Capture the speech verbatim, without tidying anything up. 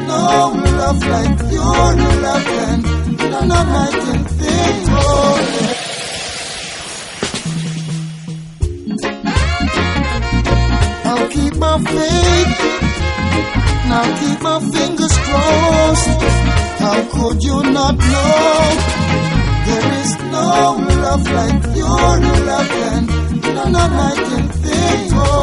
no love like your love, and none of I can think of. I'll keep my faith, now keep my fingers crossed. How could you not know? There is no love like your love, and none of I can think of.